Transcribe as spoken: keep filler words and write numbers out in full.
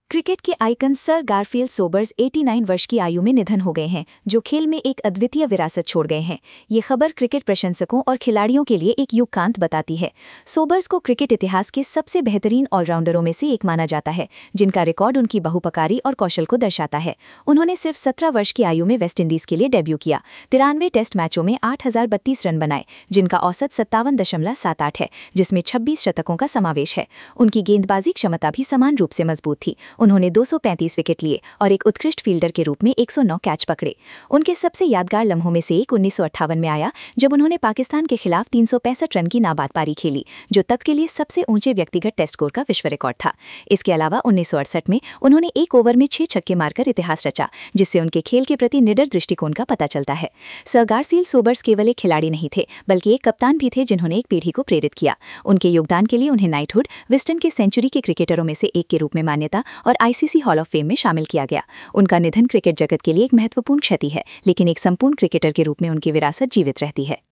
Cricket के icon sir Garfield Sobers नवासी वर्ष की आयु में निधन हो गए हैं, जो खेल में एक अद्वितीय विरासत छोड़ गए हैं। ये खबर क्रिकेट प्रशंसकों और खिलाड़ियों के लिए एक युगकांत बताती है। सोबर्स को क्रिकेट इतिहास के सबसे बेहतरीन ऑलराउंडरों में से एक माना जाता है, जिनका रिकॉर्ड उनकी बहुपकारी और कौशल को दर्शाता है। उन्होंने सिर्फ सत्रह वर्ष की आयु में वेस्टइंडीज के लिए डेब्यू किया, तिरानवे टेस्ट मैचों में आठ हजार बत्तीस रन बनाए, जिनका औसत सत्तावन दशमलव सात आठ है, जिसमें छब्बीस शतकों का समावेश है। उनकी गेंदबाजी क्षमता भी समान रूप से मजबूत थी। उन्होंने दो सौ पैंतीस विकेट लिए और एक उत्कृष्ट फील्डर के रूप में एक सौ नौ कैच पकड़े। उनके सबसे यादगार लम्हों में से एक उन्नीस सौ अट्ठावन में आया, जब उन्होंने पाकिस्तान के खिलाफ तीन सौ पैंसठ रन की नाबाद पारी खेली, जो तब के लिए सबसे ऊंचे व्यक्तिगत टेस्ट स्कोर का विश्व रिकॉर्ड था। इसके अलावा उन्नीस सौ अड़सठ में उन्होंने एक ओवर में छह छक्के मारकर इतिहास रचा, जिससे उनके खेल के प्रति निडर दृष्टिकोण का पता चलता है। सर गारफील्ड सोबर्स केवल एक खिलाड़ी नहीं थे, बल्कि एक कप्तान भी थे, जिन्होंने एक पीढ़ी को प्रेरित किया। उनके योगदान के लिए उन्हें नाइटहुड, विस्टन के सेंचुरी के क्रिकेटरों में से एक के रूप में मान्यता और आईसीसी हॉल ऑफ फेम में शामिल किया गया। उनका निधन क्रिकेट जगत के लिए एक महत्वपूर्ण क्षति है, लेकिन एक संपूर्ण क्रिकेटर के रूप में उनकी विरासत जीवित रहती है।